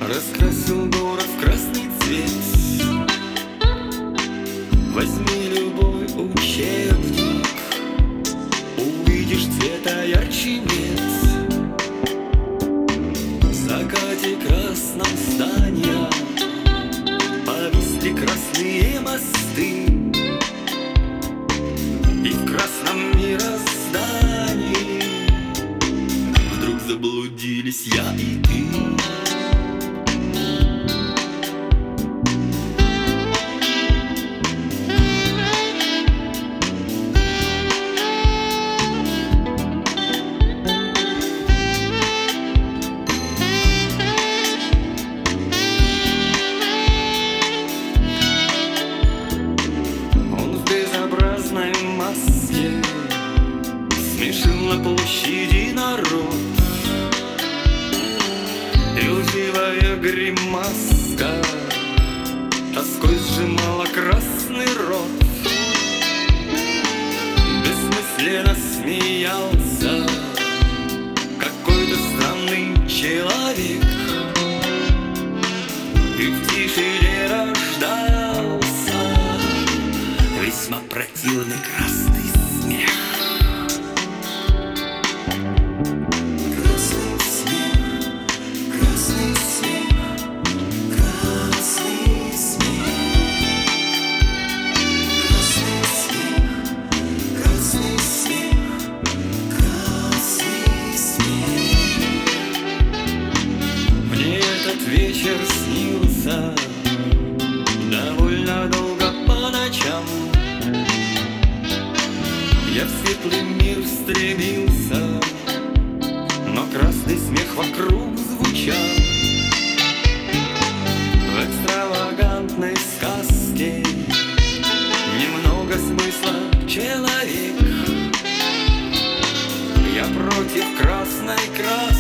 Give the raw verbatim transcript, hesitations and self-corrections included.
Раскрасил город в красный цвет. Возьми любой учебник, увидишь цвета ярче нет. В закате красном здания повисли красные мосты, и в красном мироздании вдруг заблудились я и ты. Смешил на площади народ, и лживая гримаска тоской сжимала красный рот. Бессмысленно смеялся какой-то странный человек, и в тишине рождался весьма противный красный смех. Вечер снился довольно долго по ночам. Я в светлый мир стремился, но красный смех вокруг звучал. В экстравагантной сказке немного смысла, человек. Я против красной краски